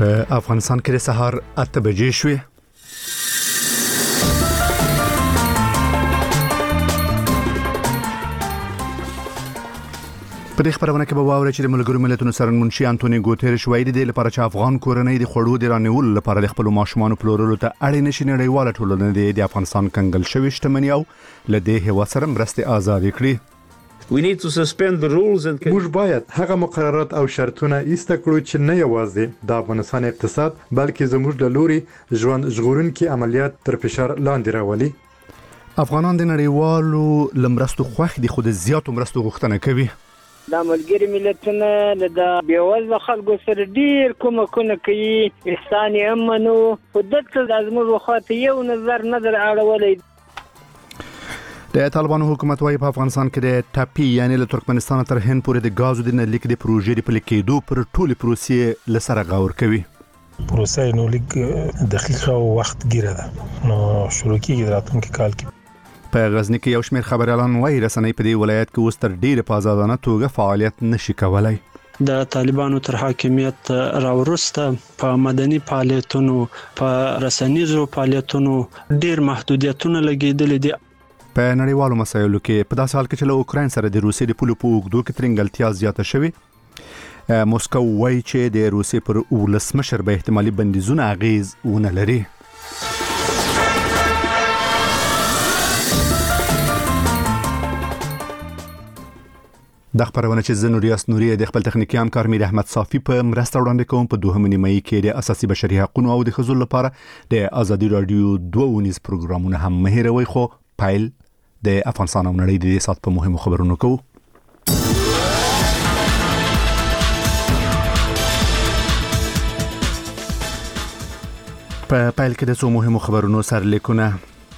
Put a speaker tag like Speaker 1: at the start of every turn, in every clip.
Speaker 1: په افغانستان کې د سهار 8 بجې شوې. په دې خبرونه کې به واورئ چې د ملګرو ملتونو سرمنشي انټونی ګوتریش وایي د لپاره چې افغان کورنۍ د خوړو د رانیولو لپاره د خپل ماشومان پلورلو ته اړ نشي نړیواله ټولنه د افغانستان کنګل شوی شتمنۍ او لدې هوا سره مرستې آزاد کړي.
Speaker 2: موږ باید هغه مقررات او شرطونه ایسته کړو چې نه یوازې د افغانستان اقتصاد بلکې زموږ د لوري ژوند ژغورونکي عملیات تر فشار لاندې راولي.
Speaker 1: افغانان د نړیوالو لمرستو خوښ دي خو د زیاتو مرستو غوښتنه کوي.
Speaker 3: د ملګری ملتونه د بیوزله خلکو سره ډیر کومکونه کوي، احسان یې هم منو، خو دلته د زموږ خواته یو نظر اړولی.
Speaker 1: د طالبانو حکومت وايي په افغانستان کې د ټاپي یعنی له ترکمنستان تر هند پورې د غازو د نلیک د پروژې د پلي کېدو پر ټولې پروسې لسره غور کوي.
Speaker 4: پروسه نو لیک دقیقه او وخت ګیره ده نو شروع کیږي راتلونکي کال کې.
Speaker 1: په غزنی کې یو شمېر خبريالان وايي رسنۍ په دې ولایت کې اوس تر ډیره په آزادانه توګه فعالیت نشي کولای.
Speaker 5: د طالبانو تر حاکمیت راورسته په مدني فعالیتونو په رسنیزو فعالیتونو ډیر محدودیتونه لګیدل دي.
Speaker 1: په نړیوالو مسایلو کې په داسې حال کې چې له اوکراین سره د روسیې د پولو په اوږدو کې ترنګلتیا زیاته شوې، موسکو وايي چې د روسیې پر ولسمشر به احتمالي بندیزونه اغیز ونه لري. د خبرونه چې زنو ریاست نوري د خپل تخنیکی همکار میر احمد صافي په مرسته وړاندې کوم په 2 نیمه کې د اساسي بشري حقوقو او د ښځو لپاره د ازادي رادیو 2 ونیز پروګرامونه هم مهیروي. خو پایل د افغانستان او نړۍ د سات په مهمو خبرونو کو. په پایل کې د څو مهمو خبرونو سرلیکونه.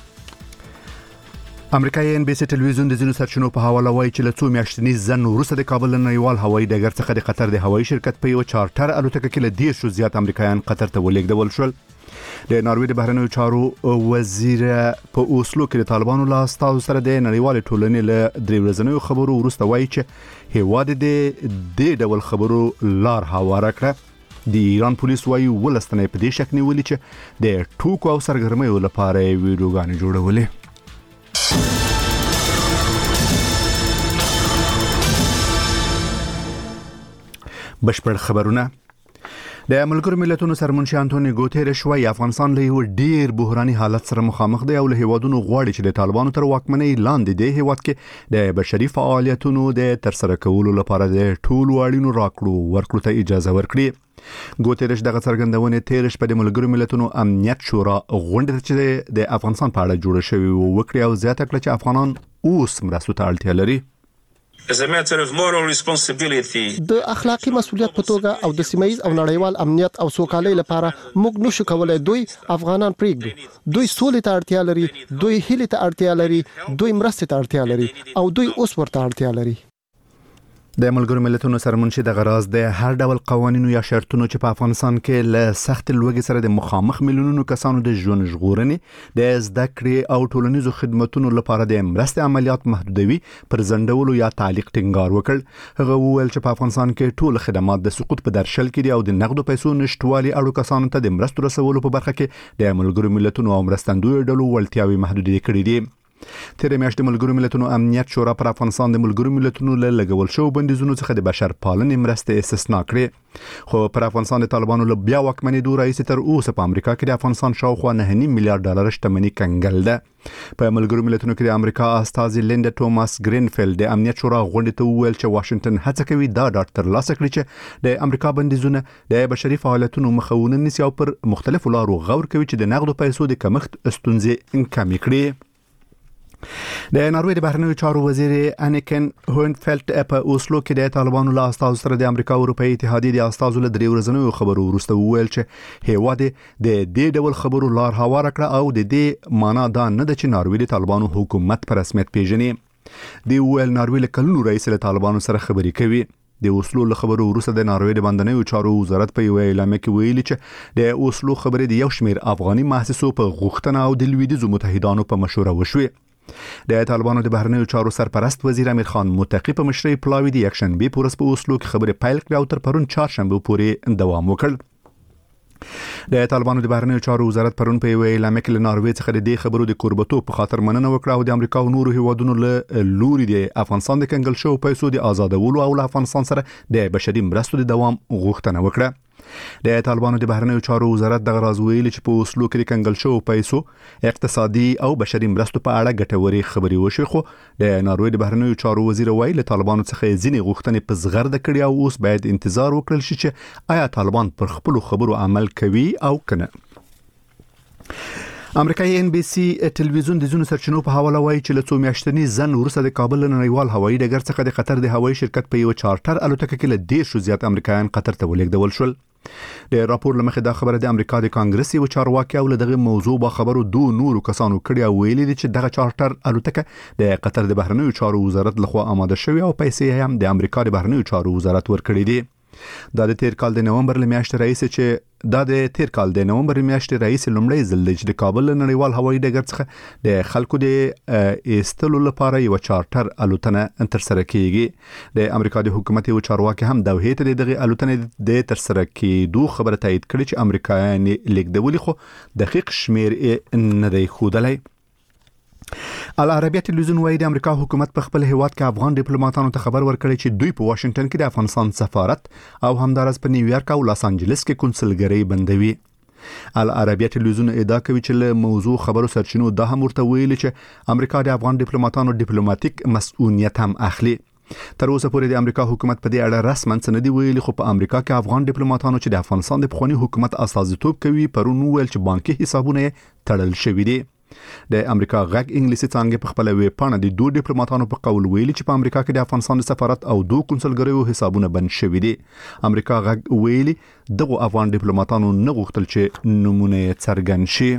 Speaker 1: امریکایي ان بي سي ټلویزیون د ځینو سرچینو په حواله وایي چې له څو میاشتني ځن وروسته د کابل نړیوال هوایي ډګر څخه د قطر د هوایي شرکت په یو چارټر الوتکه کې له 10 زیات امریکایان قطر ته ولېږدول شول. د ناروې د بهرنیو چارو وزیر په اوسلو کې د طالبانو له استازو سره د نړیوال ټولنې له درې ورځنیو خبرو وروسته وایي چې هیواد د ډول خبرو لار هواره کړه. د ایران پولیس وایي ولستنې په دې شک نیولې چې د ټوکو او سرګرمیو لپاره ویډیوګانې جوړولې. بشپړ خبرونه. د ملګرو ملتونو سرمنشي انټونی ګوتریش وايي افغانستان له یو ډیر بحراني حالت سره مخامخ دی او له هیوادونو غواړي چې د طالبانو تر واکمنۍ لاندې د هیواد کې د بشري فعالیتونو د ترسره کولو لپاره د ټولو اړینو راکړو ورکړو ته اجازه ورکړي. ګوتریش دغه څرګندونه تیر شپه د ملګرو ملتونو امنیت شورا غونډه چې د افغانستان په اړه جوړه شوې وکړي او زیاته کړه چې افغانان اوس مرستو ته اړتیا لري.
Speaker 6: د اخلاقی مسؤلیت په توګه او د سیمایي او نړیوال امنیت او سوکالۍ لپاره موږ نشو کولای دوی افغانان پریږدو. دوی سولې ته اړتیا لري، دوی هیلې ته اړتیا لري، دوی مرستې ته اړتیا لري او دوی اوس ورته اړتیا لري.
Speaker 1: د ملګرو ملتونو سرمنشي د غراز د هر ډول قوانینو یا شرطونو چې په افغانستان کې له سخت لوږې سره د مخامخ میلیونونو کسانو د ژوند ژغورنې د زده کړې او ټولنیزو خدماتو لپاره د مرستې عملیات محدودوي پر ځندولو یا تعلیق ټینګار وکړ. هغه وویل چې په افغانستان کې ټول خدمات د سقوط په درشل کې دي او د نقدو پیسو نشټوالي اړو کسانو ته د مرستو رسولو په برخه کې د ملګرو ملتونو او مرستندوی ډلو وړتیاوي محدودې کړې دي. تیر میاشت ملګرو ملتونو امنیت شورا پر افغانستان د ملګرو ملتونو له لګول شو بندیزونو څخه د بشر پالنې مرستې استثنا کړې. خو پر افغانستان د طالبانو له بیا واکمنۍ دوه رئیس تر اوسه په امریکا کې د افغانستان شاوخوا 9.5 میلیارډ ډالر شتمنۍ کنګل ده. په ملګرو ملتونو کې د امریکا استازي لینډا توماس گرینفیلد د امنیت شورا غونډې ته وویل چې واشنگټن هڅه کوي دا ډاډ ترلاسه کړي چې د امریکا بندیزونه د بشري فعالیتونو مخاونه نیسي او پر مختلفو لارو غور کوي چې د نقدو پیسو د کمښت ستونزې کمې کړي. د ناروې د بهرنیو چارو وزیر انیکن هوینفلت په اوسلو کې د طالبانو له استازو سره د امریکا او اروپאי اتحادیې د استازو له درې ورځنیو خبرو وروسته وویل چې هیواد د دې ډول خبرو لار هواره کړه او د دې معنا دا نه ده چې ناروې د طالبانو حکومت په رسمیت پیژني. دی ویل ناروې له کلونو رئیس له طالبانو سره خبرې کوي. د اوسلو له خبرو وروسته د ناروې د بندنیو چارو وزارت په یو اعلامیه کې ویلي چې د اوسلو خبرې د یو شمېر افغاني مؤسسو په غوښتنه او د لویدیځو متحدانو په مشوره وشوي. د طالبانو د بهرنیو چارو سرپرست وزیر امیر خان متقی په مشرۍ پلاوی د یکشنبه پورس په اوسلو کې خبرې پیل کړې او تر پرون چهارشنبه پورې دوام وکړ. د طالبانو د بهرنیو چارو وزارت پرون په یوه اعلامیه کې له ناروې څخه د دې خبرو د کوربتو په خاطر مننه وکړه او د امریکا او نورو هیوادونو له لوري د افغانستان د کنګل شو پیسو د آزادولو او له افغانستان سره د بشري مرستو د دوام غوښتنه وکړه. د طالبانو د بهرنیو چارو وزارت دغه راز ویلي چې په اوسلو کې د کنګل شو پیسو اقتصادي او بشري مرستو په اړه ګټورې خبرې وشوي، خو د ناروې د بهرنیو چارو وزیر وایي له طالبانو څخه ځینې غوښتنې په زغرده کړي او اوس باید انتظار وکړل شي چې آیا طالبان پر خپل خبرو عمل کوي او کنه. امریکایي NBC ټلویزیون د ځینو سرچینو په حواله وایي چې له څو میاشتني ځن وروسته د کابل نړیوال هوایي ډګر څخه د قطر د هوایي شرکت په یو چارټر الوتکه کې له 10 زیات امریکایان قطر ته ولېږدول شول. د راپور لمخې دا خبره د امریکا د کانګرس یو چارواکي او له دغه موضوع با خبرو دوه نورو کسانو کړي او ویلي دي چې دغه چارټر الوتکه د قطر د بهرنیو چارو وزارت لخوا آماده شوی او پیسې هم د امریکا د بهرنیو چارو وزارت ورکړي دي. دا د تیر کال د نومبر میاشتې رئیس لومړی ځل دی چې د کابل نړیوال هوایي ډګر څخه د خلکو د ایستلو لپاره یو چارټر الوتنه تر سره کیږي. د امریکا د حکومت یو چارواکي هم د هیته دغه الوتنې د تر سره کیدو خبره تایید کړې چې امریکایان لیکدولي خو دقیق شمیر نه دی ښودلی. العربیه ټلویزیون وايي د امریکا حکومت په خپل هیواد کې افغان ډیپلوماټانو ته خبر ورکړی چې دوی په واشنگټن کې د افغانستان سفارت او همدارس په نیویارک او لاس انجلس کې کنسولګرۍ بندوي. العربیه ټلویزیون ادعا کوي چې له موضوع خبرو سرچینو دا هم ورته ویلي چې امریکا د افغان ډیپلوماټانو ډیپلوماټیک مسؤلیت هم اخلي. تر اوسه پورې د امریکا حکومت په دې اړه رسماً څه نه دی ویلي، خو په امریکا کې افغان ډیپلوماټانو چې د افغانستان د پخوانی حکومت استازیتوب کوي پرون ویل چې بانکي حسابونه تړل شوي دي. د امریکا غږ انګلیسي څانګه په خپل ویب پاڼه د دوه ډیپلوماټانو په قول ویلي چې په امریکا کې د افغانستان د سفارت او دوه کنسولګریو حسابونه بند شوي دي. امریکا غږ ویلي دغه افغان ډیپلوماټانو نه غوښتل چې نمونه څرګند شي.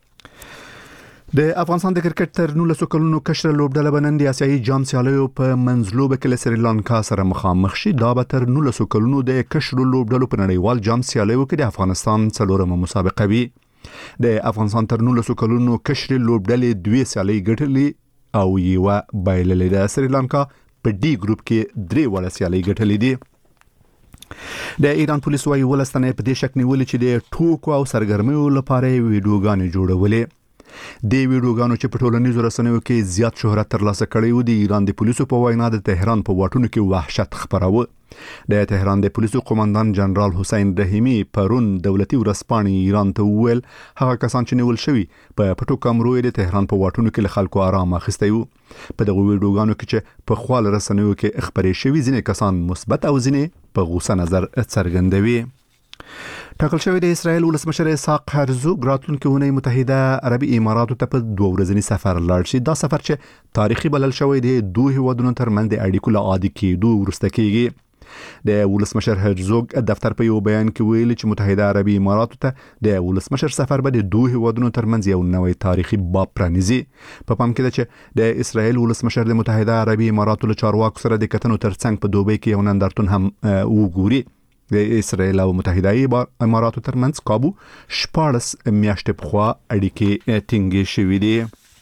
Speaker 1: د افغانستان د کرکټ تر 19 کلونو کشر لوبډله بنن د آسیایي جام سیالیو په منځلوبه کې له سریلانکا سره مخامخ شي. دا به تر 19 کلونو د کشر لوبډلو په نړیوال جام سیالیو کې د افغانستان څلورمه مسابقه وي. د افغانستان تر 19 کلونو کشر لوبډلې دوه سیالۍ ګټلې او یو بایللې. د سریلانکا په ډي ګروپ کې درې وړه سیالۍ ګټلې دي. د ایران پولیس وايي ولستانه په دې شک نیولې چې د ټوکو او سرګرمیو لپاره ویډیوګانې جوړولې. د ویډیوګانو چې په ټولنیزو رسنیو کې زیات شهرت ترلاسه کړی و د ایران د پولیسو په وینا د تهران په واټونو کې وحشت خپراوه. د تهران د پولیسو قومندان جنرال حسین رحیمی پرون دولتي ورځپاڼې ایران ته وویل هغه کسان چې نیول شوي په پټو کامرو د تهران په واټونو کې له خلکو آرام اخیستی وو. په دغه ویډیوګانو کې چې په خپل رسنیو کې خبرې شوي ځینې کسان مثبت او ځینې په غوسه نظر څرګندوي. ټاکل شوی د اسرائیل ولسمشر اسحاق هرزوګ راتلونکي اونۍ متحده عربي اماراتو ته په 2 ورځني سفر لاړ شي. دا سفر چې تاریخي بلل شوی دی دوه هیوادونو ترمنځ د اړیکو له عادي کېدو وروسته کېږي. د ولسمشر هرزوګ دفتر په یو بیان کې ویلي چې متحده عربي اماراتو ته د ولسمشر سفر به د دوه هیوادونو ترمنځ یو نوې تاریخي باب پرانیزي. په پام کې ده چې د اسرائیل ولسمشر د متحده عربي اماراتو له چارواکو سره د کتنو ترڅنګ په دوبۍ کې یو نندارتون هم وګوري. د اسرائیل او متحده اماراتو ترمنځ قابو 14 میاشتې پخوا اړیکې ټینګې شوې دي.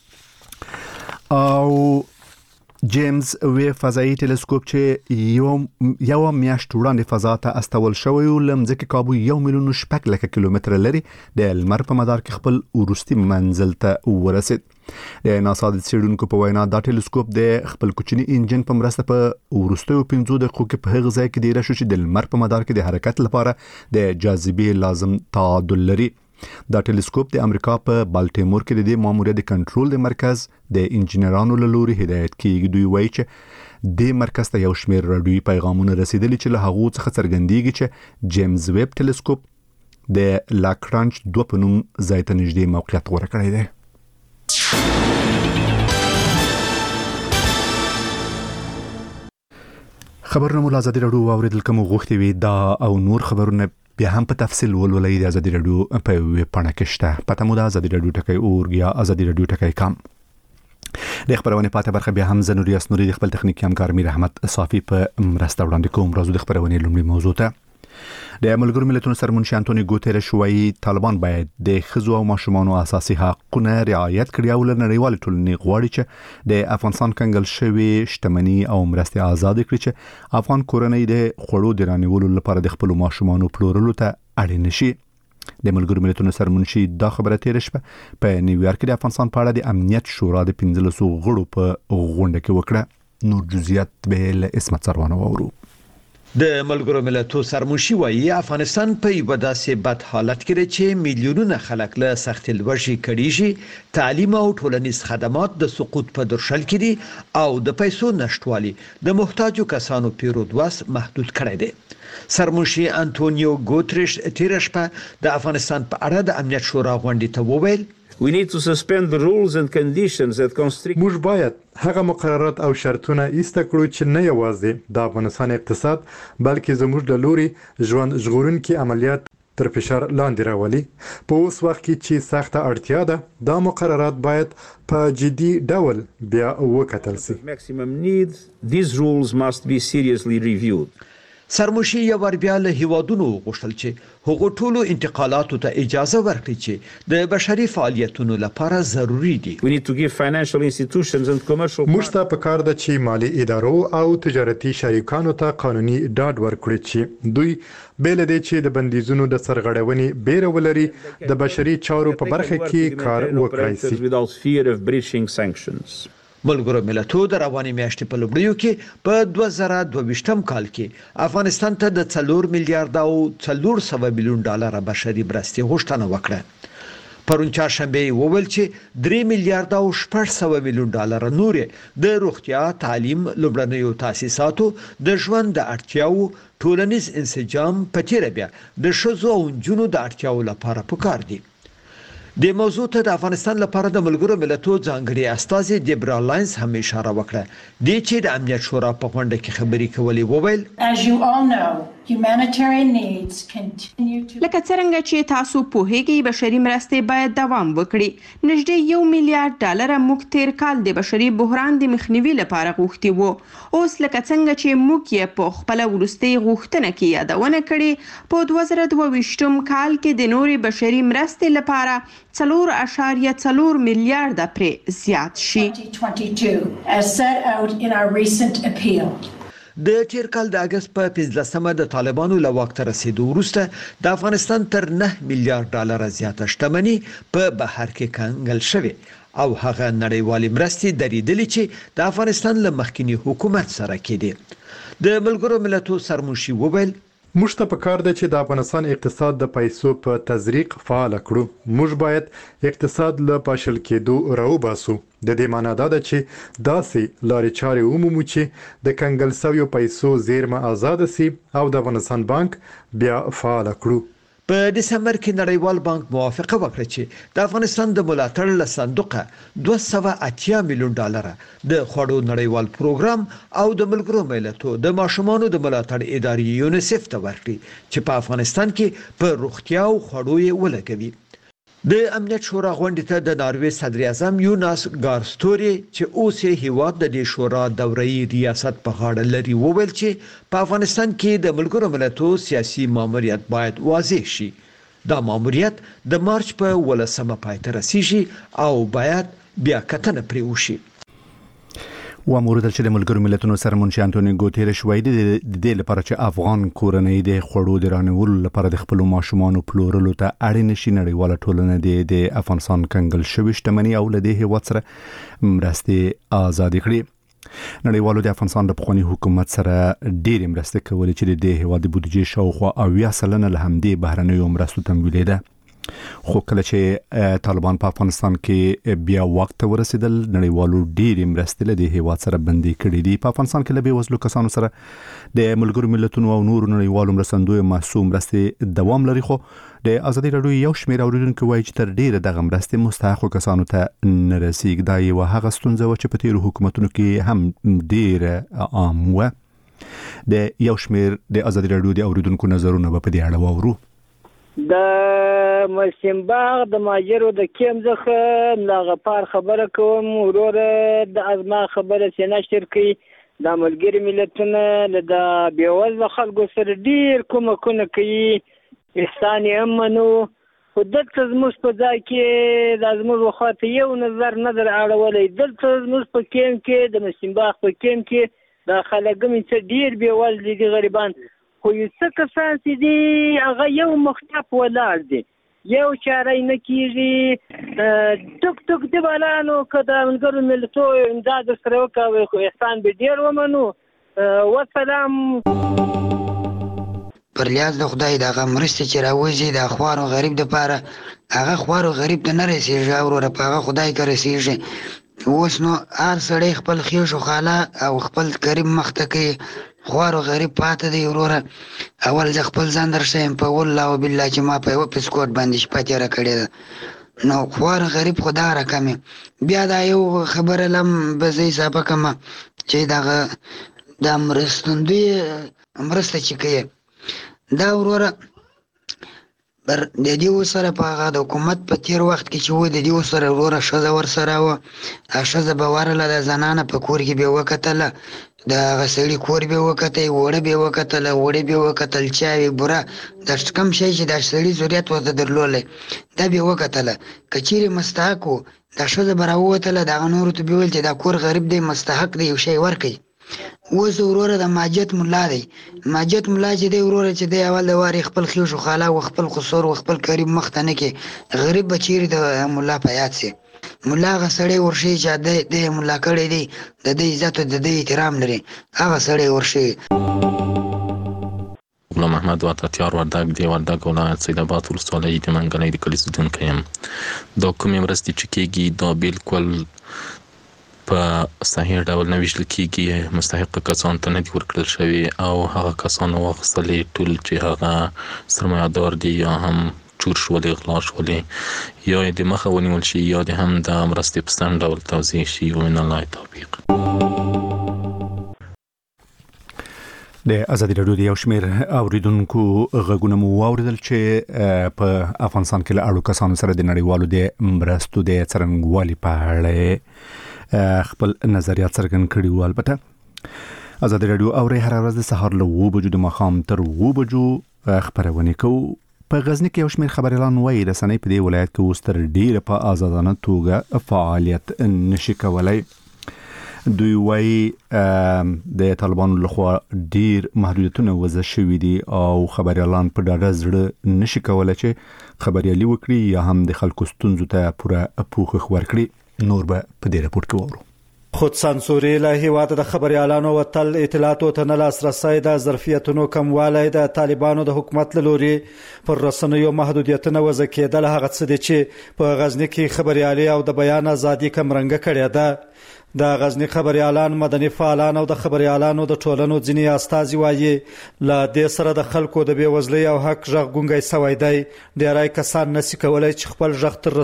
Speaker 1: او جیمز ویب فضایي ټلسکوپ چې یو میاشت وړاندې فضا ته استول شوی و لمځکه قابو 1.6 کیلومتر لري د لمر په مدار کې خپل وروستي منزل ته ورسید. د ناسا د څېړونکو په وینا دا ټلسکوپ د خپل کوچني انجن په مرسته په وروستیو 15 دقیقو کې په هغه ځای کې دیره شو چې د لمر په مدار کې د حرکت لپاره د جاذبې لازم تعادل لري. دا ټلسکوپ د امریکا په بالټیمور کې د ماموریت د کنټرول د مرکز د انجنیرانو له لوري هدایت کیږي. دوی وایي چې د مرکز ته یو شمېر راډیوي پیغامونه رسیدلي چې له هغو څخه څرګندېږي چې جیمز ویب ټلسکوپ د لاکرانچ 2 په نوم ځای ته نږدې موقعیت غوره کړی دی. خبرونه مو ازادي راډیو اوریدل کوم غوښتي وي دا او نور خبرونه بیا هم په تفصیل ولولئ د ازادي راډیو په ویب پاڼه کې شته. پته مو د ازادي راډیو ټکی اورګ یا ازادي راډیو ټکی کام. د خبرونه پاتې برخه بیا هم زنوري اسنوري د خپل تخنیکی همکار میر احمد صافي په مرسته وړاندې کوم. راځو د خبرونه لومړی موضوع ته. د ملګرو ملتونو سرمنشي انټونی ګوتيرش وايي طالبان باید د ښځو او ماشومانو اساسي حقوقونه رعایت کړي او له نړیوال ټولنې غواړي چې د افغانستان کنګل شوی شتمنۍ او مرستې آزاد کړي چې افغان کورنۍ د خوړو د رانیولو لپاره د خپل ماشومانو پلورلو ته اړین شي. د ملګرو ملتونو سرمنشي دا خبره تیر شپه په نیویارک کې د افغانستان په اړه د امنیت شورا د 15 غړو په غونډه کې وکړه. نور جزئیات به له اسمت سروانه وورو.
Speaker 7: د ملګرو ملتونو سرمنشي وایي افغانستان په یو داسې بد حالت کې دی چې میلیونونه خلک له سخت لوږې کړيږي، تعلیم او ټولنیز خدمات د سقوط په درشل کې دي او د پیسو نشټوالي د محتاجو کسانو پیرود واس محدود کړی دی. سرمنشي انټونیو ګوتریش تیر شپه د افغانستان په اړه د امنیت شورا غونډې ته وویل
Speaker 8: We need to suspend the rules and conditions that constrict.
Speaker 2: موږ باید هغه مقررات او شرطونه ایسته کړو چې نه یوازې د افغانستان اقتصاد بلکې زموږ د لوري ژوند ژغورونکي عملیات تر فشار لاندې راولي. په اوس وخت کې چې سخته اړتیا ده دا مقررات باید په جدي ډول بیا وکتل شي.
Speaker 8: Maximum need, these rules must be seriously reviewed.
Speaker 7: سرمنشي یو ور بیا له هیوادونو غوښتل چې هغو ټولو انتقالاتو ته اجازه ورکړي چې د بشري فعالیتونو لپاره ضروری دي.
Speaker 8: We need to give financial institutions and commercial
Speaker 2: موږ ته پکار ده چې مالی ادارو او تجارتي شریکانو ته قانوني ډاډ ورکړي چې دوی بیل دي چې د بندیزونو د سرغړونې بیره ولري د بشري چارو په برخه کې کار وکړي شي
Speaker 8: without fear of breaching sanctions.
Speaker 7: ملګرو ملتونو د روانې میاشتې په لومړیو کې په 2022م کال کې افغانستان ته د 4 میلیارډ او 400 میلیون ډالر بشري مرستې غوښتنه وکړه. پرون چهارشنبه وویل چې 3 میلیارډ او 600 میلیون ډالر نور د روغتیا، تعلیم، لومړنیو تاسیساتو، د ژوند د اړتیاو، ټولنیز انسجام په تیر بیا د شذو او جنونو د اړتیاو لپاره پکار دي. د موضوع ته د افغانستان لپاره د ملګرو ملتونو ځانګړي استازي دیبرا لاینز هم اشاره وکړه د چې د امنیت شورا په غونډه کې خبري کولې وویل
Speaker 9: As you all know, humanitarian needs continue to
Speaker 10: لکه څنګه چې تاسو پوهیږئ بشري مرستې باید دوام وکړي. نږدې 1 میلیارډ ډالر موږ تیر کال د بشري بحران د مخنیوي لپاره غوښتي وو. اوس لکه څنګه چې موږ یې په خپل ورستي غوښتنه کې یادونه کړې په 2022م کال کې د نوري بشري مرستې لپاره 4.4 میلیارډ پرې زیات شي.
Speaker 9: 2022 as set out in our recent appeal.
Speaker 7: د تیر کال د اگست په 15مه د طالبانو له واک ته رسیدو وروسته د افغانستان تر 9 میلیارډ ډالر زیاته شتمني په بهر کې کنګل شوې او هغه نړیوالې مرستې درېدلې چې د افغانستان له مخکنی حکومت سره کېدي. د ملګرو ملتونو سرمنشي وویل
Speaker 2: موږ ته پکار ده چې د افغانستان اقتصاد د پیسو په تزریق فعال کړو. موږ باید اقتصاد له پاشل کېدو راوباسو. د دې معنی دا ده چې داسې لارې چارې ومومو چې د کنګل شویو پیسو زیرمه آزاد شي او د افغانستان بانک بیا فعال کړو.
Speaker 7: په دسمبر کې نړیوال بانک موافقه وکړه چې د افغانستان د ملاتړ له صندوقه 280 میلیون ډالر د خوړو نړیوال پروګرام او د ملګرو ملتونو د ماشومانو د ملاتړ ادارې یونیسف ته ورکړي چې په افغانستان کې په روغتیا او خوړو یې ولګوي. د امنیت شورا غونډې ته د ناروې صدر اعظم یوناس ګارستوري چې اوس یې هیواد د دې شورا دوري ریاست په غاړه لري وویل چې په افغانستان کې د ملګرو ملتونو سیاسي ماموریت باید واضح شي. دا ماموریت د مارچ په 18مه پای ته رسیږي او باید بیا کتنه پرې وشي.
Speaker 1: و مورد چې د ملګرو ملتونو سرمنشي انټونیو ګوتریش وایي د دې لپاره چې افغان کورنۍ د خوړو د رانیولو لپاره د خپل ماشومانو پلورلو ته اړین شي نړیواله ټولنه د افغانستان کنګل شوی شتمنۍ او له دې هیواد سره مرستې آزاد کړي. نړیوالو د افغانستان د پخوانی حکومت سره ډېر مرستې کولې چې د هیواد د بودیجې شاوخوا 80% له همدې بهرنیو مرستو تمویلېده. خو کله چې طالبان په افغانستان کې بیا وخت ورسېدل نړیوالو ډېرې مرستې له دې هیواد سره بندي کړې دي. په افغانستان کې له بېوزلو کسانو سره د ملګرو ملتونو او نورو نړیوالو مرستندویو محسوس مرستې دوام لري. خو د ازادي راډیو یو شمېر اوریدونکو وایي چې تر ډېره دغه مرستې مستحقو کسانو ته نه رسیږي. دا یوه هغه ستونزه وه چې په تېرو حکومتونو کې هم ډېره عام وه. د یو شمېر د ازادي راډیو د اوریدونکو نظرونه به په دې اړه واورو.
Speaker 3: د مسیمباغ د ماجرو د کیم څخه لاغپار خبره کوم ورور د ازما خبره سیناشتر کوي د ملګری ملتونه د بیوزله خلکو سره ډیر کومکونه کوي احسان یې منو خو دلته زموږ په ځای کې د زموږ وخت یو نظر اړولې دلته زموږ په کیم کې د مسیمباغ په کیم کې د خلک مې ډیر بیوزله دي غریبان خو یو څه کسان چې دي هغه یو مختلف ولاړ دي یو چاره نه کیږي ټک ټک دی بلانو کدا ملګرو ملتو امداد سره وکوي خو احسان به ډیر ومنو والسلام.
Speaker 11: پر لیاز د خدای دغه مرسته چې راوځي د خوار او غریب د پاره هغه خوار او غریب ته نه رسیږي او ور په هغه خدای کې رسیږي. اوس نو هر سړی خپل خیش او خاله او خپل قریب مخته کوي خوار او غریب پاتې دی وروره. اول ځ خپل ځان درشم په والله او بالله چې ما په پسکوټ باندې شپه تیر کړی ده نو خوار غریب خدا راکمه. بیا دا یو خبره لم بزې صاحب کما چې دغه د مرستندوی مرسته چې کوي دا وروره بر د دې سره په هغه د حکومت په تیر وخت کې چې و د دې سره وروره شزه ور سره و شزه به ورله د زنانه په کور کې به وکتله د غسړي کور به وکتای وړه به وکتله وړه به وکتل چاوي بوره د کم شي چې د سړي ضرورت و درلولې دا به وکتله کچيري مستحقو د شزه براوتله د نور ته به ول چې د کور غریب دی مستحق دی یو شی ورکي. اوس وروره د ماجت مولا دی ماجت مولا چې دی وروره چې دی اول د واری خپل خيوش خاله او خپل قصور او خپل قریب مخته نه کې غریب بچیر د مولا پیات سي مولا غسړی ورشي چې د مولا کړي دی د دې عزت او د دې احترام لري هغه سړی ورشي.
Speaker 12: غلام احمد واتاتیار وردګ دی وردګ ولایت سید آباد ولسوالۍ د منګلۍ د کلیسا دونکو يم. د کومې مرستې چې کېږي دا بالکل په صحیح ډول نه ویشل کېږي مستحق کسان ته نه دي ورکړل شوي او هغه کسان واخیستلې ټول چې هغه سرمایه‌دار دي یا هم چور شولې غلا شولې یا د مخه ونیول شي یا د هم د مرستې په سم ډول توزیع شي ومن الله توفیق.
Speaker 1: د ازادي راډیو د یو شمېر اوریدونکو غږونه مو واوریدل چې په افغانستان کې له اړو کسانو سره د نړیوالو د مرستو د څرنګوالي په اړه خپل نظریات څرګند کړي وو. البته ازادي راډیو اوري هر ورځ د سهار له 2 بجو د ماښام تر 2 بجو خبرونه کوي. په غزنی کې یو شمېر خبريالان وایي رسنۍ په دې ولایت کې اوس تر ډیره په آزادانه توګه فعالیت نشي کولای. دوی وایي د طالبانو لخوا ډیر محدودیتونه وضع شوي دي او خبريالان په ډاډه زړه نشي کولای چې خبريالي وکړي یا هم د خلکو ستونزو ته پوره پوښښ ورکړي. نور به په دې راپورټ کې وورو.
Speaker 13: خود سانسوري له هیواد د خبريالانو وتل اطلاعاتو ته نه لاسرسي د ظرفیتونو کموالی د طالبانو د حکومت لوري پر رسنیو محدودیتونه وضع کېدل هغه څه دي چې په غزنی کې خبريالي او د بیان ازادي کمرنګ کړي ده. د غزنی خبريالان مدني فعالان او د خبريالانو د ټولنو ځینی استازي وایي لا د سره د خلکو د بیوزلۍ او حق ژغ ګونګي سوي دی. ډیرای کسان نسی کولای چې خپل ژغ تر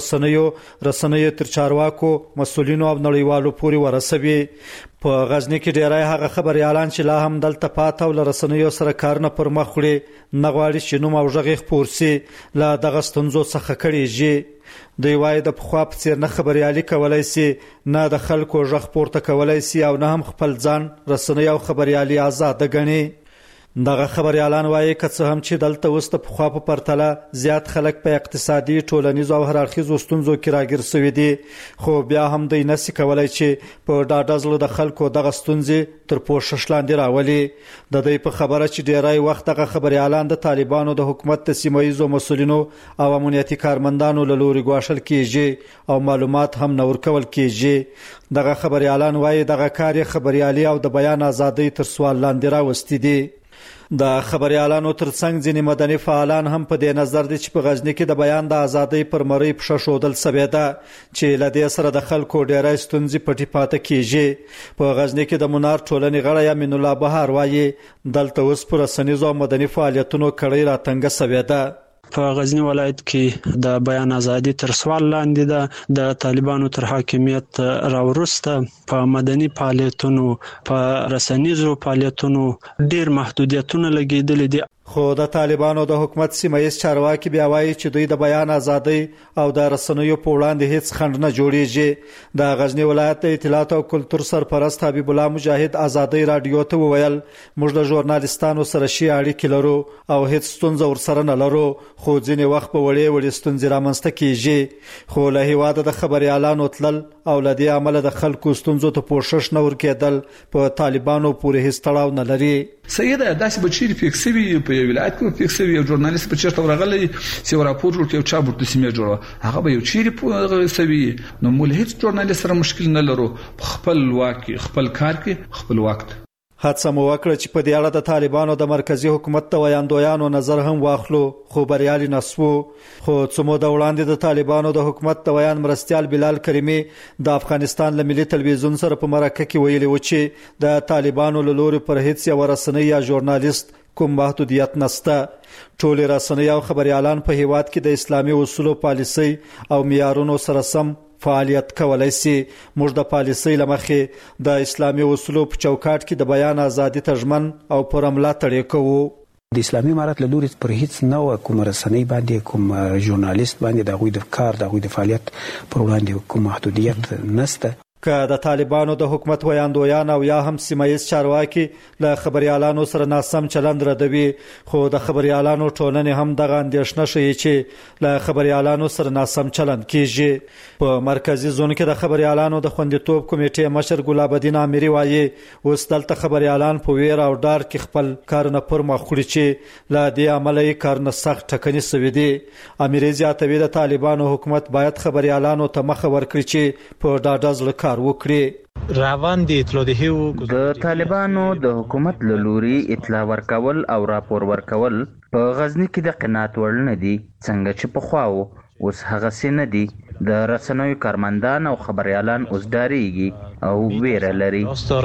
Speaker 13: رسنیو تر چارواکو مسولینو او نړیوالو پورې ورسوي. په غزنی کې ډیرای هغه خبريالان چې لا هم دلته پاتې ول رسنیو سره کارونه پر مخ وړي نغواړي چې نوم او ژغ خپور سي لا د غستونزو څخه کړيږي. دوی وایي د پخوا په څیر نه خبريالي کولای سي نه د خلکو ژغ پورته کولای سي او نه هم خپل ځان رسنۍ او خبريالي آزاد غني. دغه خبريالان وایي که څه هم چې دلته اوس د پخوا په پرتله زیات خلک په اقتصادي ټولنیز او هررخیزو ستونزو کې راګیر شوي دي خو بیا هم دوی نسی کولای چې په ډاډه زړه د خلکو دغه ستونزې تر پوښښ لاندې راولي. د دوی په خبره چې ډیرای وخت دغه خبريالان د طالبانو د حکومت د سیمایي مسولینو او امنیتي کارمندانو له لوري ګواښل کیږي او معلومات هم نور کول کیږي. دغه خبريالان وایي دغه کار خبريالي او د بیان ازادي تر سوال لاندې راوستي دي. د خبريالانو ترڅنګ ځینې مدني فعالان هم په دې نظر دي چې په غزنی کې د بیان د ازادۍ پر مری پښه شودل سوي ده چې لدې سره د خلکو ډیرای ستونزې پټي پاتې کیږي. په غزنی کې د منار ټولنې غړی امین الله بهار وایي دلته اوس پر رسنیزو مدني فعالیتونو کړي راتنګ سوي ده.
Speaker 5: په غزنی ولایت کې د بیان ازادي تر سوال لاندې ده. د طالبانو تر حاکمیت راورسته په مدني فعالیتونو په رسنیزو فعالیتونو ډیر محدودیتونه لګیدل دي.
Speaker 13: خو د طالبانو د حکومت سیمایي چارواکي بیا وایي چې دوی د بیان ازادي او د رسنیو په وړاندې هیڅ خنډ نه جوړیږي. د غزنی ولایت د اطلاعات او کلتور سرپرست حبیب الله مجاهد ازادي رادیو ته وویل موږ د ژورنالیستانو سره شي اړیکې لرو او هیڅ ستونزه ورسره نه لرو خو ځینې وخت په وړې ستونزې رامنځته کیږي. خو له هیواده د خبريالانو تلل او لدی عمل د خلکو ستونزو ته پوښښ نه ورکېدل په طالبانو پورې هیڅ تړاو نه لري.
Speaker 14: سیده داسې بچی فکسوي په ولایت کې فکسوي یو ژورنالیست په چیرته ورغلی سی راپور جوړ یو چا برته سیمه جوړه هغه به یو چیرې په سوي نو مول هیڅ ژورنالیست سره مشکل نه لرو خپل واکي خپل کار کې خپل وخت.
Speaker 13: هڅه مو وکړه چې په دې اړه د طالبانو د مرکزی حکومت د ویاندویانو نظر هم واخلو خو بریالي نسو. خو څومره د وړاندې د طالبانو د حکومت د ویان مرستيال بلال کریمی د افغانستان له ملي تلویزیون سره په مرکه کې ویلي و چې د طالبانو له لوري پر هیڅ یو رسنۍ یا ژورنالیست کوم محدودیت نشته. ټول رسنۍ او خبريالان په هیواد کې د اسلامي اصولو پالیسي او معیارونو سره سم فعالیت کولای شي. موږ د پالیسۍ لمخې د اسلامي اصولو په چوکاټ کې د بیان ازادي تضمن او پر ملاتړ کوو.
Speaker 15: د اسلامي امارت له لوري پر هیڅ نوع کوم رسنۍ باندې کوم ژورنالیست باندې د غوي د کار د غوي د فعالیت پر وړاندې کوم محدودیت نشته.
Speaker 13: که د طالبانو د حکومت ویاندویان او یا هم سیمایي چارواکي له خبريالانو سره ناسم چلند ردوي خو د خبريالانو ټولنې هم دغه اندېښنه شي چې له خبريالانو سره ناسم چلند کیږي. په مرکزی زون کې د خبريالانو د خوندیتوب کمیټې مشر ګلاب الدین اميري وایي اوس دلته خبريالان په ویر او ډار کې خپل کارونه پر مخ وړي چې لا دې عملي کارونه سخت ټکني سوي دي. اميري زیاتوي د طالبانو حکومت باید خبريالانو ته مخ ورکړي چې په ډاډه ځل
Speaker 16: روان دي د طالبانو د حکومت له لوري اطلاع ورکول او راپور ورکول په غزنی کې د قناعت وړ نه دي څنګه چې په خواو اوس هغه سي نه دي. د رسنیو کارمندان او خبريالان اوس ډاریږي او ویره لري.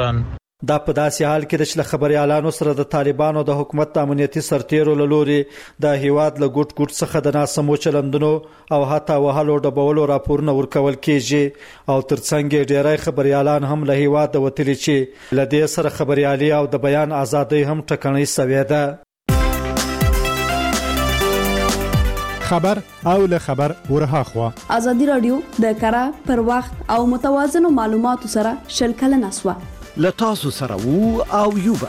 Speaker 13: دا په داسې حال کې چې خبريالانو سره د طالبانو د حکومت د امنیتي سرتیرو له لوري د هیواد له ګوټ ګوټ څخه د ناسمو چلندونو او حتی وهلو ډبولو راپورونه ورکول کیږي او ترڅنګ ډیری خبريالان هم له هیواد د وتلي چې له دې سره خبريالي او د بیان ازادي هم ټکنۍ سوي ده.
Speaker 2: خبر او له خبر ورهاخوا
Speaker 17: ازادي رادیو د کara پر وخت او متوازنو معلوماتو سره شلکل نسوه
Speaker 7: لتاسو سره وو او یوبا.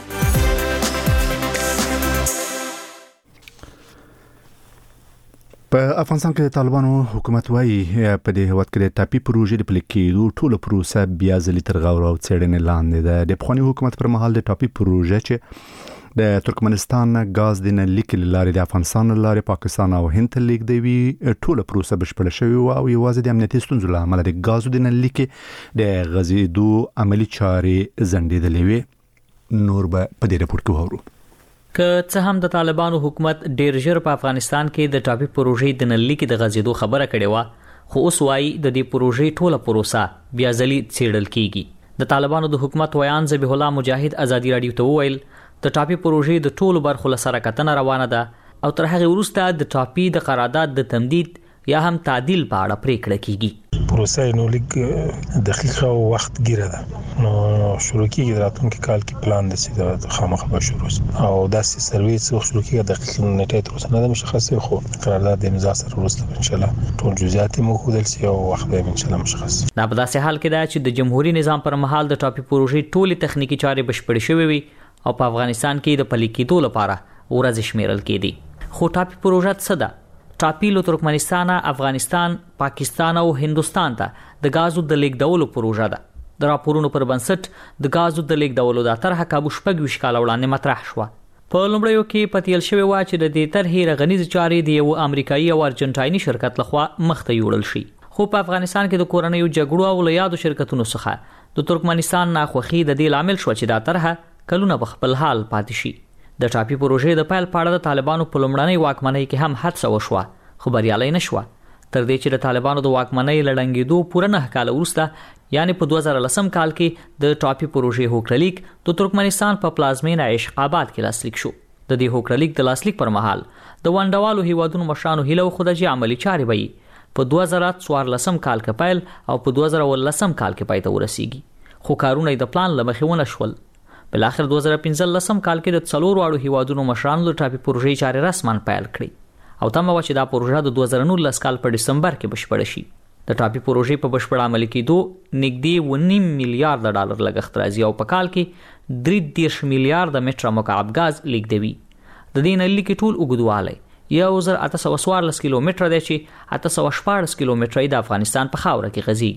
Speaker 1: په افغانستان کې د طالبانو حکومت وايي په دې هوت کې د ټاپي پروژې د پلي کېدو ټوله پروسه بیا ځلې تر غور او څېړنې لاندې ده. د پخواني حکومت پر مهال د ټاپي پروژه چې د ترکمنستان غاز د نلیک لارې د افغانستان لارې پاکستان او هند ته لیږدوي ټوله پروسه بشپړه شوې او یوازې د امنیتي ستونزو له امله د غازو د نلیک د غځېدو عملي چارې ځنډېدلې وې. نور به په دې راپور کې وورو.
Speaker 18: که څه هم د طالبانو حکومت ډیر ژر په افغانستان کې د ټاپي پروژې د نلیک د غځېدو خبره کړې و خو اوس وايي د دې پروژې ټوله پروسه بیا ځلې څېړل کیږي. د طالبانو د حکومت ویان ذبیح الله مجاهد ازادي رادیو ته وویل د ټاپي پروژې د ټولو برخو سره کتنه روانه ده او تر هغه وروسته د ټاپي د قرارداد د تمدید یا هم تعدیل په اړه پریکړه کیږي.
Speaker 4: پروسه نو لیک دقیقه او وخت ګیره ده نو شروع کیږي راتلونکي کال کې پلان د سیده خامخا به شروع او داسې سروې څو شروع کیږي دقیق نیټه تر اوسه نه مشخصه خو قرارداد د امضا سره وروسته ان شاء الله ټول جزئیات مو خودل سي او وخت به ان شاء الله مشخص.
Speaker 18: دا په داسې حال کې ده چې د جمهوریت نظام پر مهال د ټاپي پروژې ټولې تخنیکی چارې بشپړې شوې وي او په افغانستان کې د پلي کېدو لپاره ورځ شمیرل کېدي. خو ټاپي پروژه څه ده؟ ټاپي له ترکمنستان، افغانستان، پاکستان او هندستان ته د غازو د لیږدولو پروژه ده. د راپورونو پر بنسټ د غازو د لیږدولو د طرحه کابو شپږ وشکاله وړاندې مطرح شو. په لومړیو کې پتیل شوی و چې د دې طرحې رغنیز چارې د یو امریکایي او ارجنټایني شرکت لخوا مخته یوړل شي. خو په افغانستان کې د کورنیو جګړو او لیادو شرکتونو څخه د ترکمنستان ناخوخي د دې لامل شو چې دا طرحه کلونه په خپل حال پاتې شي. د ټاپي پروژې د پیل پاړه د طالبانو په لومړنۍ واکمنۍ کې هم هڅه وشوه خو بریالۍ نشوه تر دې چې د طالبانو د واکمنۍ لړنګېدو پوره 9 کال وروسته یعنی په 2010 کال کې د ټاپي پروژې هوکړلیک د ترکمنستان په پلازمینه عشق آباد کې لاسلیک شو. د دې هوکړلیک د لاسلیک پر مهال د وانډوالو هیوادونو مشرانو هیله خو د عملی چارې وي په 2014 کال کې پیل او په 2019 کال کې پای ته ورسیږي خو کارونه د پلان لمخې ونه شول. بل اخر 2015 کال کې د څلور واړو هیوادونو مشرانو د ټاپي پروژې چارې رسماً پیل کړې او تمه و چې دا پروژه د 2019 کال په دسمبر کې بشپړه شي. د ټاپي پروژې په بشپړ عملي کېدو نږدې 1.5 میلیارډ ډالر لګښت راځي او په کال کې 3 میلیارډ متر مکعب غاز لیږدوي. د دې نلیک ټول اوږدوالی 1814 کیلومتره دی چې 814 کیلومتره د افغانستان په خاوره کې غځيږي.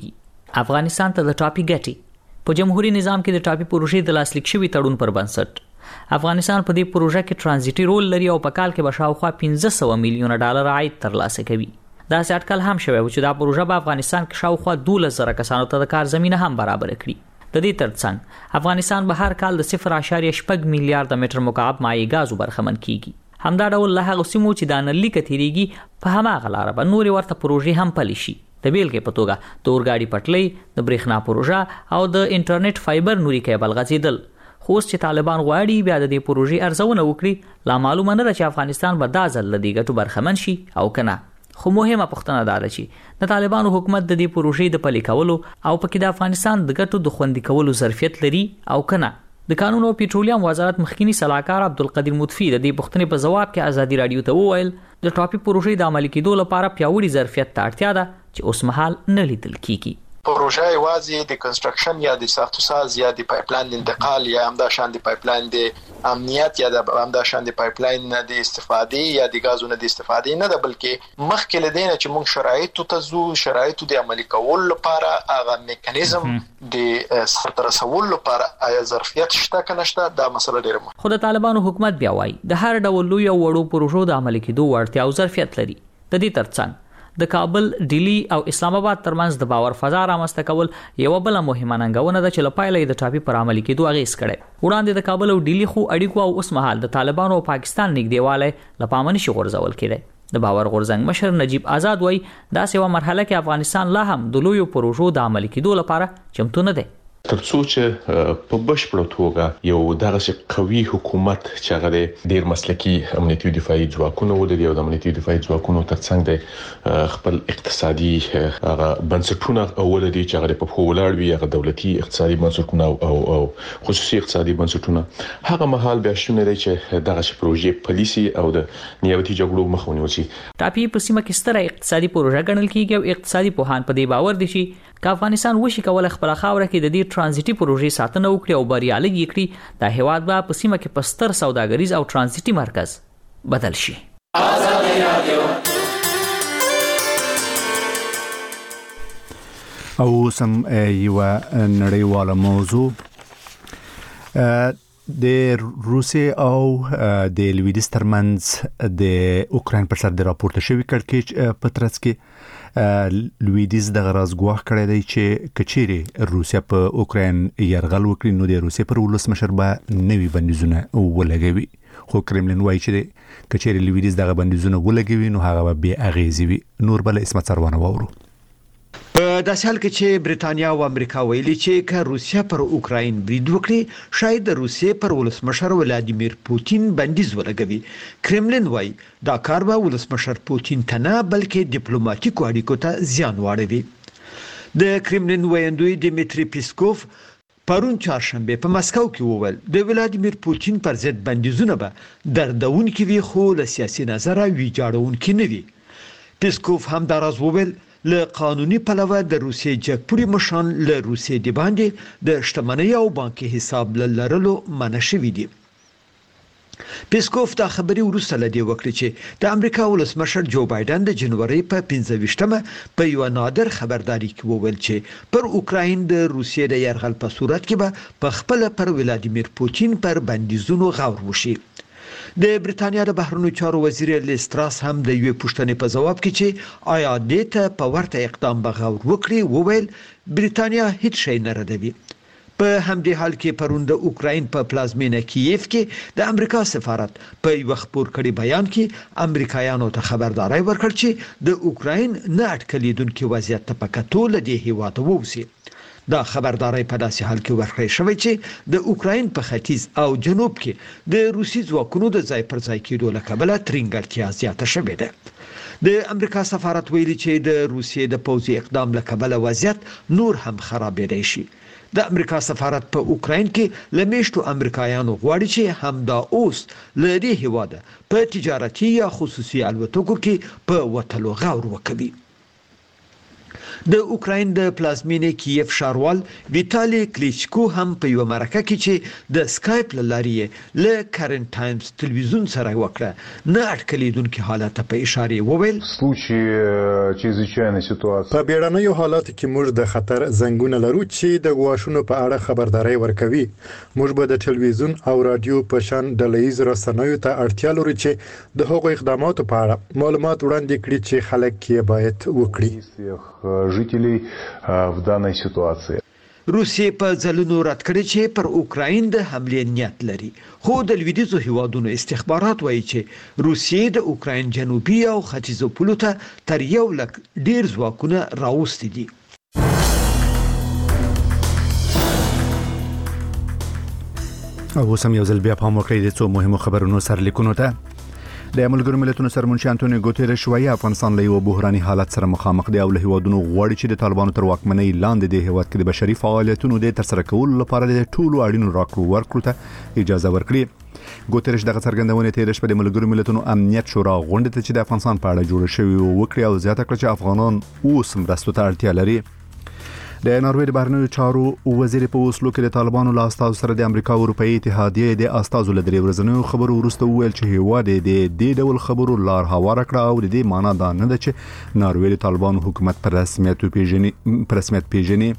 Speaker 18: افغانستان ته د ټاپي ګټي په جمهوریت نظام کې د ټاپي پروژې د لاسلیک شوی تړون پر بنسټ افغانستان په دې پروژه کې ترانزیټي رول لري او په کال کې به شاوخوا 1500 میلیونه ډالر عاید ترلاسه کوي. دا اټکل هم شوی چې دا پروژه په افغانستان کې شاوخوا 12,000 کسانو ته د کار زمينه هم برابر کړي. د دې ترڅنګ افغانستان به هر کال د 0.8 میلیارډ متر مکعب مایع غاز برخمن کیږي. همدا ډول له هغه سیمو چې د انرلیک تیریږي په هماغه لار به نوري ورته پروژې هم پلي شي. د بیلګې په توګه د اورګاډي پټلۍ، د برېښنا پروژه او د انټرنیټ فایبر نوري کیبل غځیدل. خو چې طالبان غواړي بیا د دې پروژې ارزونه وکړي، لا معلومه نه ده چې افغانستان به دا ځل له دې ګټو برخمن شي او کنه. خو مهمه پوښتنه دا ده چې د طالبانو حکومت د دې پروژې د پلي کولو او پکې د افغانستان د ګټو د خوندي کولو ظرفیت لري او کنه. د قانون او پېټرولیم وزارت مخکینی صلاحکار عبدالقدیر مطفی د دې پوښتنې په جواب کې ازادي رادیو ته وویل د ټاپي پروژې د عملي کېدو لپاره پیاوړي ظرفیت ته اړتیا ده چې اوس مهال نه لیدل کیږي.
Speaker 19: پروژه یوازې د کنستراکشن یا د ساختوساز یا د پایپلاین انتقال یا همدا شان د پایپلاین د امنیت یا د همدا شان د پایپلاین د استفادې یا د غازونو د استفادې نه ده، بلکې مخکې لدينه چې موږ شرایط ته زو شرایط د عملي کول لپاره هغه میکانیزم د سرته رسول لپاره آیا ظرفیت شته کنه شته، دا مسله ډیره مهمه.
Speaker 18: خو د طالبانو حکومت بیا وایي د هر ډول لوی او وړو پروژو د عملي کېدو وړتیا او ظرفیت لري. د دې ترڅنګ د کابل، ډیلی او اسلام آباد ترمنځ د باور فضا رامنځته کول یو بل مهمه ننګونه ده چې لپاره د ټاپي پر عملي کېدو اغیز کړي. وړاندې د کابل او ډیلی خو اړیکو او اوس مهال د طالبانو او پاکستان نږدېواله لپاره نشي غورځول کېدی. د باور غورځنګ مشر نجیب آزاد وایي دا سیمه مرحله کې افغانستان لا هم د لویو پروژو د عملي کېدو لپاره چمتو نه دی.
Speaker 20: ترڅو چې په بشپړه توګه یو دغه قوي حکومت چې هغه ډیر مسلکي امنیتي دفاعي ځواکونه ولري او د امنیتي دفاعي ځواکونو ترڅنګ د خپل اقتصادي بنسټونه ولري چې هغه په ولاړ وي، هغه دولتي اقتصادي بنسټونه او خصوصي اقتصادي بنسټونه، هغه مهال به شونه لري چې دغه پروژې پالیسي او د نیابتي جګړو مخه ونیسي.
Speaker 18: ټاپي په سیمه کې ستره اقتصادي پروژه ګڼل کیږي او اقتصادي پوهان په دې باور دي چې افغانستان وشي کولای خپل خاوره کې د دې ترانزیټي پروژې ساتنه وکړي او بریالي کړي. د هیواد به په سیمه کې پستر سوداګریز او ترانزیټي مرکز بدل شي.
Speaker 1: او سم یو نړیواله موضوع د روسیې او د لویدیځ ترمنځ د اوکراین پر سر د راپورته شوی کړکېچ په ترڅ کې لویدیځ د غراز ګواښ کړی دی چې کچيري روسیا په اوکراین يرغل وکړي نو د روسیې پر ولسمشر به نوي بندیزونه ولګوي. خو کرملین وایي چې کچيري لویدیځ دغه بندیزونه ولګوي نو هغه به بې اغیزي وي. نور بل اسمت سروانه وورو.
Speaker 7: په داسې حال کې چې بریتانیا او امریکا ویلي چې که روسیا پر اوکراین برید وکړي شاید د روسیې پر ولسمشر ولادیمیر پوتین بندیز ولګوي. کرملین وایي دا کار به ولسمشر پوتین ته نه بلکې ډیپلوماټیکو اړیکو ته زیان واړوي. د کرملین ویاندوی دیمیتری پیسکوف پرون چهارشنبه په مسکو کې وویل د ولادیمیر پوتین پر ضد بندیزونه به دردونکي وي خو له سیاسي نظره ویجاړونکي نه وي. پیسکوف هم دا راز وویل له قانوني پلوه د روسیې جګپوري مشان له روسیې د باندې د شتمنۍ او بانکي حساب لرلو منع شوی دی. پیسکوف دا خبري ورسته لدی وکړي چې د امریکا ولسمشر جو بایدن د جنوري په 15مه په یو نادر خبرداري کې وویل چې پر اوکراین د روسیې د يرغل په صورت کې به په خپل پر ولادیمیر پوتین پر بندیزونو غور وشي. د بریتانیا د بهرنیو چارو وزیر لیستراس هم د یوې پوښتنې په جواب کې چې آیا دې ته په ورته اقدام به غور وکړي وویل بریتانیا هیڅ شی نه ردوي. په همدې حال کې پرون د اوکراین په پلازمینه کیف کې د امریکا سفارت په یو خبر کړي بیان کې امریکایانو ته خبرداري ورکړ چې د اوکراین نه اټکلیدونکو وضعیت ته پکاتول دی هیواد ووسی. دا خبرداري په داسې حال کې ورکړی شوی چې د اوکراین په ختیځ او جنوب کې د روسي ځواکونو د ځای پر ځای کېدو له کبله ترنګرتیا زیاته شوې ده. د امریکا سفارت ویلي چې د روسیې د پوځي اقدام له کبله وضعیت نور هم خرابېدای شي. د امریکا سفارت په اوکراین کې لمیشتو امریکایانو غواړي چې همدا اوس له دې هیواده په تجارتي یا خصوصي الوتکو کې په وټلو غور وکړي. د اوکراین د پلازمینې کیف ښاروال ویتالي کلیچکو هم په یو مرکه کې چې د سکایپ لارې له کرنٹ ټایمز تلویزیون سره وکړه نه اټکلیدونکو حالت په اشاره وویل
Speaker 2: په بیړنیو حالاتو کې موږ د خطر زنګونه لرو چې د غواښونو په اړه خبرداري ورکوي. موږ به د ټلویزیون او رادیو په شان ډله‌ییز رسنیو ته اړتیا لرو چې د هغو اقداماتو په اړه معلومات وړاندې کړي چې خلک یې باید وکړي.
Speaker 7: روسیې په ځلونو رد کړی چې پر اوکراین د حملې نیت لري، خو د لویدیځو هیوادونو استخبارات وایي چې روسیې د اوکراین جنوبي او ختیځو پولو ته تر 1 لک ډیر ځواکونه راوستي دي.
Speaker 1: او سم یو ځل بیا په موقع د څو مهمو خبرونو سرلیکونو ته د ملګرو ملتونو سرمنشي انټونیو ګوتيريش وايي افغانستان له یو بحراني حالت سره مخامخ دی او له هیوادونو غواړي چې د طالبانو تر واکمنۍ لاندې د هیواد کې د بشري فعالیتونو د ترسره کولو لپاره د ټولو اړینو راکړو ورکړو ته اجازه ورکړي. ګوتيريش دغه څرګندونه تیر شپه د ملګرو ملتونو امنیت شورا غونډه ته چې د افغانستان په اړه جوړ شوی وکړي او زیاته کړه چې افغانان اوس مرستو ته اړتیا لري. د ناروې د بهرنیو چارو وزیر په اوسلو کې د طالبانو له استازو سره د امریکا او اروپאי اتحادیې د استازو له درې ورځنیو خبرو وروسته وویل چې هیواد د دې ډول خبرو لار هواره کړه او د دې معنی دا نه ده چې ناروې د طالبانو حکومت پر رسمیت پیژني.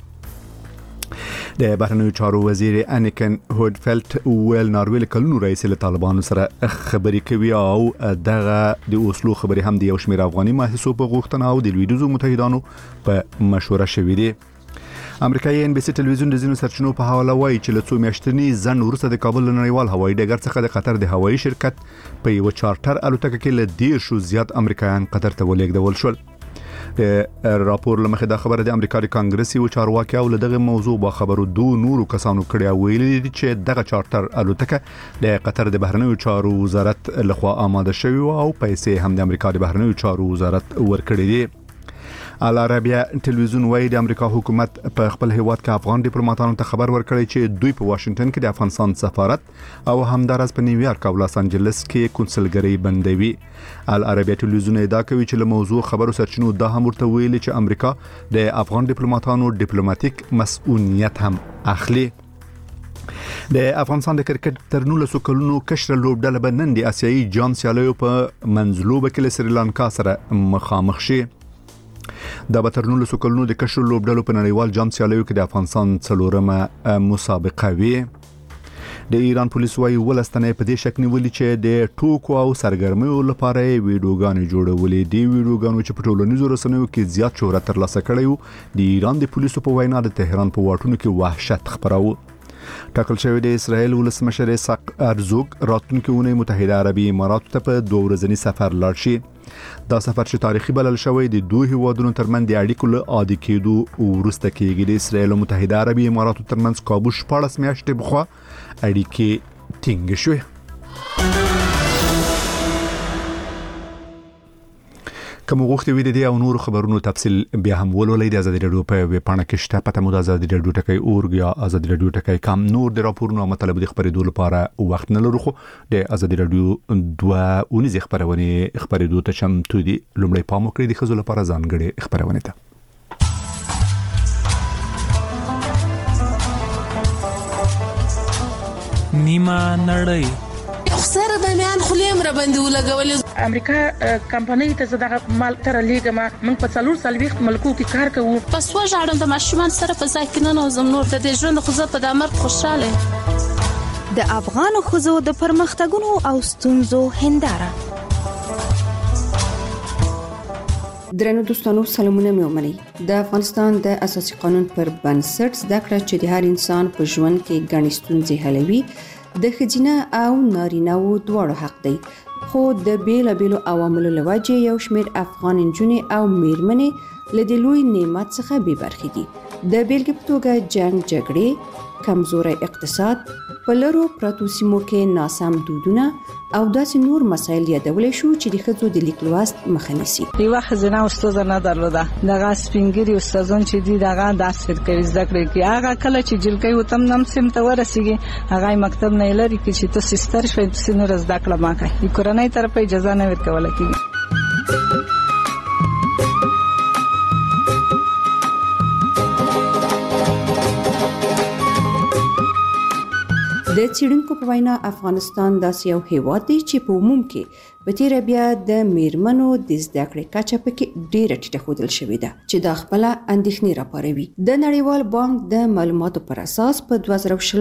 Speaker 1: د بهرنیو چارو وزیر انیکن هودفلت ویل ناروې له کلونو رئیس له طالبانو سره خبرې کوي او دغه د اوسلو خبرې هم د یو شمېر افغاني محسوب په غوښتنه او د لویدیځو متحدانو په مشوره شوې دي. امریکایي ان بي سي ټلویزیون د زینو سرچینو په حواله وایي چې له څو میاشتنی ځنډ وروسته د کابل نړیوال هوایي ډګر څخه د قطر د هوایي شرکت په یو چارټر الوتکه کې له 10 زیات امریکایان قطر ته ولېږدول شول. د راپور لمخې د خبره د امریکا د کانګرس یو چارواکي او له دغه موضوع با خبرو دوه نورو کسانو کړي ویلي دي چې دغه چارټر الوتکه د قطر د بهرنیو چارو وزارت لخوا آماده شوی او پیسې هم د امریکا د بهرنیو چارو وزارت ورکړي دي. العربیه ټلویزیون وایي د امریکا حکومت په خپل هیواد کې افغان ډیپلوماټانو ته خبر ورکړی چې دوی په واشنگټن کې د افغانستان سفارت او همدارس په نیویارک او لاس انجلس کې کنسولګری بندوي. العربیه ټلویزیون ادعا کوي چې له موضوع خبرو سرچینو دا هم ورته ویلي چې امریکا د افغان ډیپلوماټانو ډیپلوماټیک مسؤلیت هم اخلي. د افغانستان د کرکټ تر 19 کلونو کشر لوبډله به نن د آسیایي جام سیالیو په منځلوبه کې له سریلانکا سره مخامخ شي. دا به تر 19 کلونو د کشر لوبډلو په نړیوال جام سیالیو کې د افغانستان څلورمه مسابقه وي. د ایران پولیس وايي ولستنې په دې شک نیولې چې د ټوکو او سرګرمیو لپاره ویډیوګانې جوړولې. د ویډیوګانو چې په ټولنیزو رسنیو کې زیات شهرت ترلاسه کړی و د ایران د پولیسو په وینا د تهران په واټونو کې وحشت خپراوه. ټاکل شوی د اسرائیل ولسمشر اسحاق هرزوگ راتلونکي اونۍ متحده عربي اماراتو ته په 2 ورځني سفر لاړ شي. دا سفر چې تاریخي بلل شوی د دوه هیوادونو ترمنځ د اړیکو له عادي کېدو وروسته کېږي. د اسرائیل او متحده عربي اماراتو ترمنځ کابو 14 میاشتې بخوا اړیکې ټینګ شوې. کوم وخت وی دي او نور خبرونو تفصیل بیا هم ولولئ د آزادي رادیو په ویب پاڼه کې شته پته مو د آزادي رادیو ټکی اورګ یا آزادي رادیو ټکی کم نور د راپورونو مطلب د خبرېدو لپاره وخت نه لرو خو د آزادي رادیو 2 اونیز خبرېدو ته چمتو دي. لومړی پام وکړئ د خزو لپاره ځانګړي خبرونه ته.
Speaker 21: نیمه نړۍ
Speaker 22: سره د میان خلیم را باندې ولګول
Speaker 23: امریکا کمپنۍ ته زړه مال تر لیګما موږ په 440 ملکو کې کار کوو.
Speaker 22: پس وژاړم د ماشومان سره په ځای کې نه نوزم نور د ژوند خو زه په دمر خوشاله.
Speaker 24: د افغان خزو د پرمختګونو او ستونزو هنداره.
Speaker 25: درنو دوستانو سلامونه مې ومنئ. د افغانستان د اساسي قانون پر بنسټ زده کړه چې د هر انسان په ژوند کې ګڼې ستونزې حلوي د ښځینه او نارینه‌و دواړو حق دی. خو د بیلابیلو عواملو له وجې یو شمېر افغان نجونې او میرمنې له دې لوی نعمت څخه بې برخې دي. د بیلګې په توګه جنګ جګړې، کمزوری اقتصاد، په لرو پرتو سیمو کې ناسم دودونه او داسې نور مسایل یادولای شو چې د ښځو د لیک لوست مخه نیسي.
Speaker 23: یو ښځینه استاد نه درلوده دغه سپینګری استادان چې دي دغه درس ورکوي زده کړې کې هغه کله چې جلګي وتم نم سم ته ورسیږي هغه مکتب نه لري چې تاسو ستر شوي تاسو نور زده کړه ما کوي د کورنۍ طرفه اجازه نه ورکول کیږي.
Speaker 25: د څېړونکو په وینا افغانستان داسې یو هیواد دی چې په عموم کې په تیر بیا د میرمنو د زده کړې کچه پکې ډیره ټیټه ښودل شوې ده چې دا خپل اندېښنې راپاروي. د نړیوال بانک د معلوماتو پر اساس په 2020